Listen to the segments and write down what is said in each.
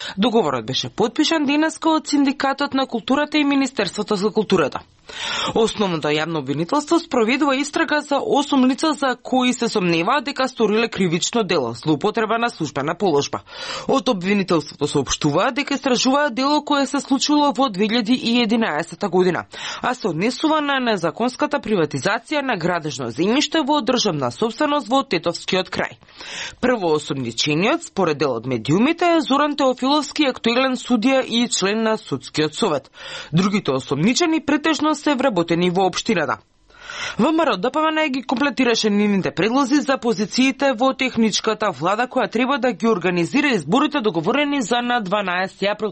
Договорот беше потпишан денеска од Синдикатот на културата и Министерството за културата. Основното јавно обвинителство спроведува истрага за 8 лица за кои се сомневаат дека сториле кривично дело, злоупотреба на службена положба. Од обвинителството соопштуваат дека истражуваат дело кое се случило во 2011 година, а се однесува на незаконската приватизација на градежно земјиште во државна сопственост во Тетовскиот крај. Првоосомничениот, според дел од медиумите, е Зоран Теофиловски, актуелен судија и член на Судскиот совет. Другите осомничени претежно се вработени во општината. ВМРО ДПМН ги комплетираше нивните предлози за позициите во техничката влада која треба да ги организира изборите договорени за на 12 април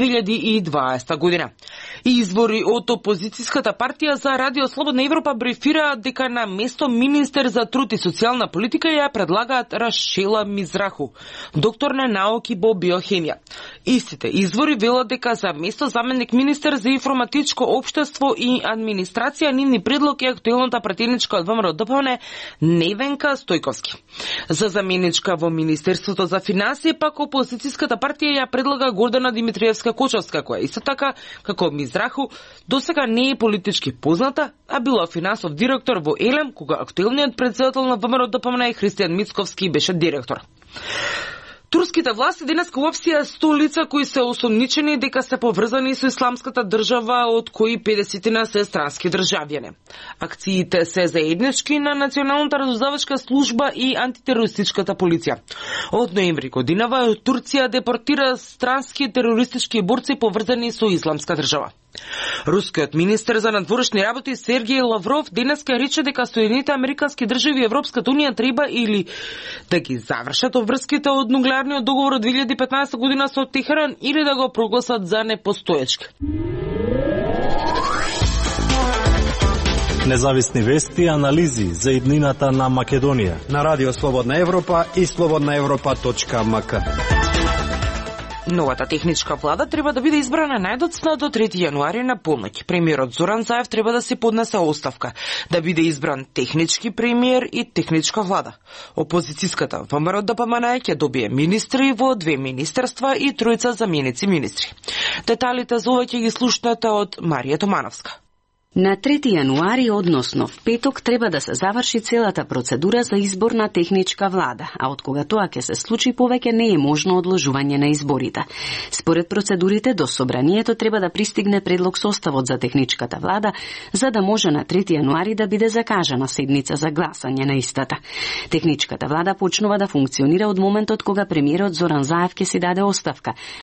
2020 година. И извори од опозицијската партија за Радио Слободна Европа брифираат дека на место министер за труд и социјална политика ја предлагаат Рашела Мизраху, доктор на науки во биохемија. Истите извори велат дека за место заменик министер за информатичко општество и администрација нивни предлог е актуелната пратеничка од ВМРО ДПМН Невенка Стојковски. За заменичка во Министерството за финансии пак опозицијската партија ја предлага Гордана Димитриевска Кочовска, која исто така како Мизраху досега не е политички позната, а била финансов директор во Елем, кога актуелниот претседател на ВМРО ДПМН Христијан Мицковски беше директор. Турските власти денес уапсија 100 лица кои се осомничени дека се поврзани со исламската држава, од кои 50 се странски државјани. Акциите се заеднички на Националната разузнавачка служба и антитерористичката полиција. Од ноември годинава Турција депортира странски терористички борци поврзани со исламска држава. Рускиот министер за надворешни работи Сергеј Лавров денеска рече дека Соединените американски држави и Европската унија треба или да ги завршат обврските од нуклеарниот договор од 2015 година со Техеран или да го прогласат за непостоечки. Независни вести и анализи за иднината на Македонија на Радио Слободна Европа и slobodnaevropa.mk. Новата техничка влада треба да биде избрана најдоцна до 3 јануари на полноќ. Премиерот Зоран Заев треба да се поднесе оставка, да биде избран технички премиер и техничка влада. Опозицијската ВМРО ДПМН ќе добие министри во 2 министерства и 3 заменици министри. Деталите за ова ќе ги слушнете од Марија Томановска. На 3 јануари, односно в петок, треба да се заврши целата процедура за избор на техничка влада, а од кога тоа ќе се случи повеќе не е можно одложување на изборите. Според процедурите до собранието треба да пристигне предлог составот за техничката влада, за да може на 3 јануари да биде закажана седница за гласање на истата. Техничката влада почнува да функционира од моментот кога премиерот Зоран Заев ќе си даде оставка,